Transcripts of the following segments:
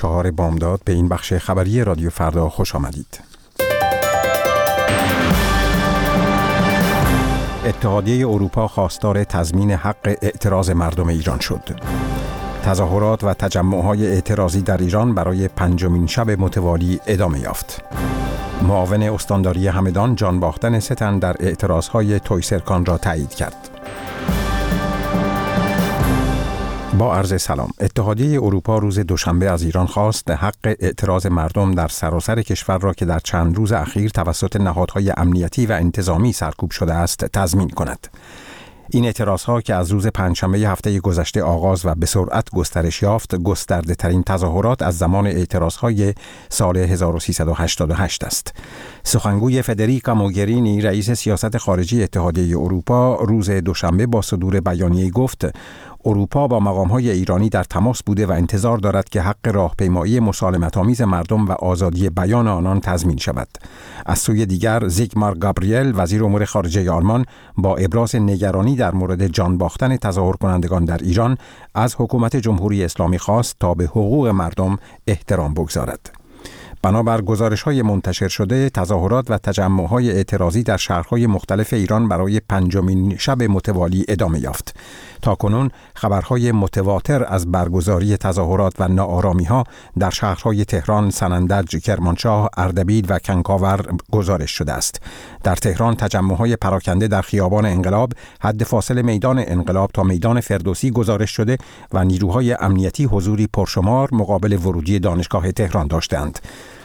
4 بامداد به این بخش خبری رادیو فردا خوش آمدید. اتحادیه اروپا خواستار تضمین حق اعتراض مردم ایران شد. تظاهرات و تجمع‌های اعتراضی در ایران برای 5مین شب متوالی ادامه یافت. معاون استانداری همدان جان باختن 3 تن در اعتراضهای تویسرکان را تایید کرد. با عرض سلام. اتحادیه اروپا روز دوشنبه از ایران خواست حق اعتراض مردم در سراسر کشور را که در چند روز اخیر توسط نهادهای امنیتی و انتظامی سرکوب شده است تضمین کند. این اعتراضها که از روز پنجشنبه هفته گذشته آغاز و به سرعت گسترش یافت، گسترده ترین تظاهرات از زمان اعتراضهای سال 1388 است. سخنگوی فدریکا موگرینی رئیس سیاست خارجی اتحادیه اروپا روز دوشنبه با صدور بیانیه‌ای گفت اروپا با مقام‌های ایرانی در تماس بوده و انتظار دارد که حق راهپیمایی مسالمت‌آمیز مردم و آزادی بیان آنان تضمین شود. از سوی دیگر زیگمار گابریل وزیر امور خارجه آلمان با ابراز نگرانی در مورد جان باختن تظاهر کنندگان در ایران از حکومت جمهوری اسلامی خواست تا به حقوق مردم احترام بگذارد. بنابر گزارش‌های منتشر شده، تظاهرات و تجمع‌های اعتراضی در شهرهای مختلف ایران برای 5مین شب متوالی ادامه یافت. تاکنون خبرهای متواتر از برگزاری تظاهرات و ناآرامی‌ها در شهرهای تهران، سنندج، کرمانشاه، اردبیل و کنکاور گزارش شده است. در تهران تجمع‌های پراکنده در خیابان انقلاب، حد فاصل میدان انقلاب تا میدان فردوسی گزارش شده و نیروهای امنیتی حضوری پرشمار مقابل ورودی دانشگاه تهران داشتند.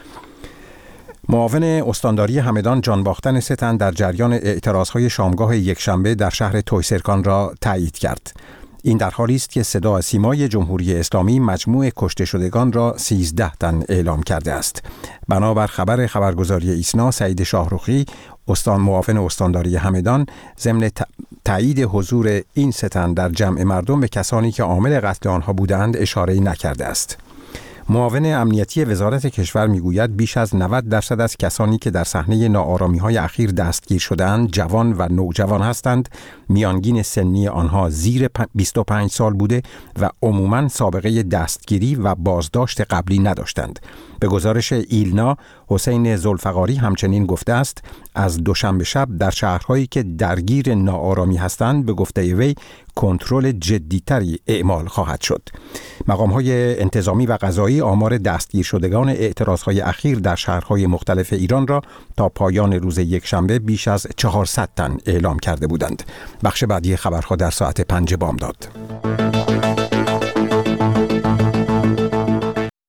معاون استانداری همدان جان باختن 3 تن در جریان اعتراضهای شامگاه یکشنبه در شهر تویسرکان را تایید کرد. این در حالی است که صدا و سیمای جمهوری اسلامی مجموع کشته شدگان را 13 تن اعلام کرده است. بنابر خبرگزاری ایسنا، سعید شاهرخی معاون استانداری همدان ضمن تایید حضور این 3 تن در جمع مردم به کسانی که عامل قتل آنها بودند اشاره‌ای نکرده است. معاون امنیتی وزارت کشور میگوید بیش از 90% از کسانی که در صحنه ناآرامی‌های اخیر دستگیر شدند جوان و نوجوان هستند. میانگین سنی آنها زیر 25 سال بوده و عموماً سابقه دستگیری و بازداشت قبلی نداشتند. به گزارش ایلنا، حسین ذوالفقاری همچنین گفته است از دوشنبه شب در شهرهایی که درگیر ناآرامی هستند به گفته وی کنترل جدی‌تری اعمال خواهد شد. مقام‌های انتظامی و قضایی آمار دستگیر شدگان اعتراضهای اخیر در شهرهای مختلف ایران را تا پایان روز یکشنبه بیش از 400 تن اعلام کرده بودند. بخش بعدی خبرها در ساعت 5 بامداد.